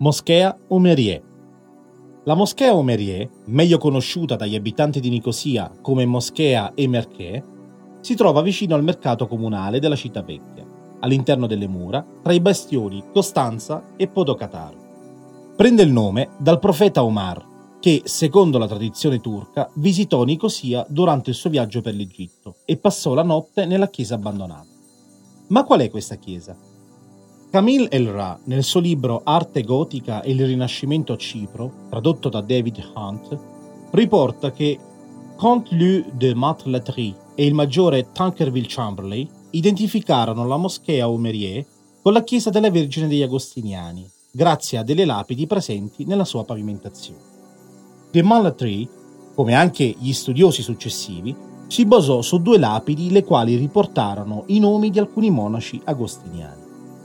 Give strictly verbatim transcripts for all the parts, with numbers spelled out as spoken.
Moschea Omerie. La Moschea Omerie, meglio conosciuta dagli abitanti di Nicosia come Moschea Emerché, si trova vicino al mercato comunale della città vecchia, all'interno delle mura, tra i bastioni Costanza e Podocataro. Prende il nome dal profeta Omar, che, secondo la tradizione turca, visitò Nicosia durante il suo viaggio per l'Egitto e passò la notte nella chiesa abbandonata. Ma qual è questa chiesa? Camille El-Ra, nel suo libro Arte gotica e il Rinascimento a Cipro, tradotto da David Hunt, riporta che Comte Leu de Matlatry e il maggiore Tankerville Chamberlain identificarono la moschea Omerie con la chiesa della Vergine degli Agostiniani, grazie a delle lapidi presenti nella sua pavimentazione. De Matlatry, come anche gli studiosi successivi, si basò su due lapidi le quali riportarono i nomi di alcuni monaci agostiniani.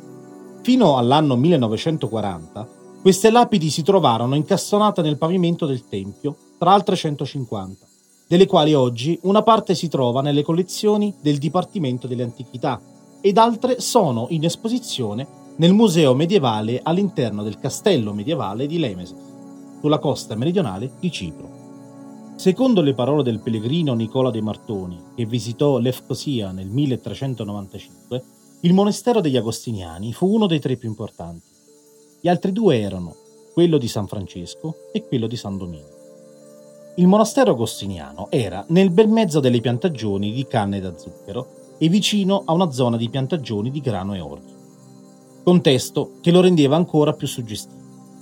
Fino all'anno millenovecentoquaranta, queste lapidi si trovarono incastonate nel pavimento del tempio, tra altre centocinquanta, delle quali oggi una parte si trova nelle collezioni del Dipartimento delle Antichità ed altre sono in esposizione nel Museo Medievale all'interno del Castello Medievale di Lemesos, sulla costa meridionale di Cipro. Secondo le parole del pellegrino Nicola de Martoni, che visitò Lefkosia nel milletrecentonovantacinque, il monastero degli Agostiniani fu uno dei tre più importanti. Gli altri due erano quello di San Francesco e quello di San Domenico. Il monastero agostiniano era nel bel mezzo delle piantagioni di canne da zucchero e vicino a una zona di piantagioni di grano e orzo, contesto che lo rendeva ancora più suggestivo.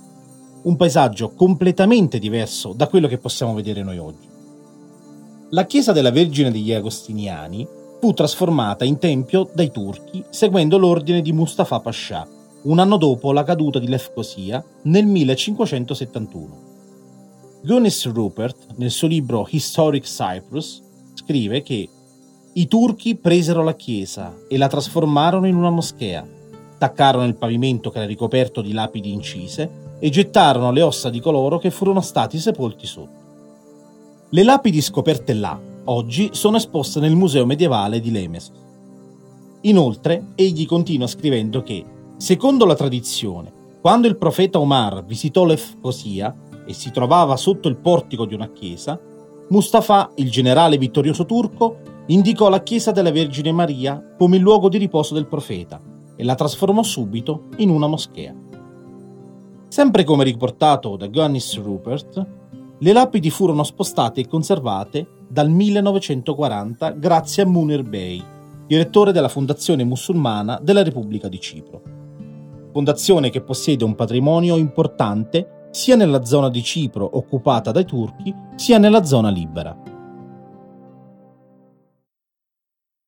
Un paesaggio completamente diverso da quello che possiamo vedere noi oggi. La chiesa della Vergine degli Agostiniani fu trasformata in tempio dai turchi seguendo l'ordine di Mustafa Pascià, un anno dopo la caduta di Lefkosia nel millecinquecentosettantuno. Guinness Rupert, nel suo libro Historic Cyprus, scrive che i turchi presero la chiesa e la trasformarono in una moschea, taccarono il pavimento che era ricoperto di lapidi incise e gettarono le ossa di coloro che furono stati sepolti sotto. Le lapidi scoperte là oggi sono esposte nel Museo Medievale di Lemesos. Inoltre, egli continua scrivendo che, secondo la tradizione, quando il profeta Omar visitò Lefkosia e si trovava sotto il portico di una chiesa, Mustafa, il generale vittorioso turco, indicò la chiesa della Vergine Maria come il luogo di riposo del profeta e la trasformò subito in una moschea. Sempre come riportato da Guinness Rupert, le lapidi furono spostate e conservate dal millenovecentoquaranta grazie a Munir Bey, direttore della Fondazione Musulmana della Repubblica di Cipro. Fondazione che possiede un patrimonio importante sia nella zona di Cipro occupata dai turchi, sia nella zona libera.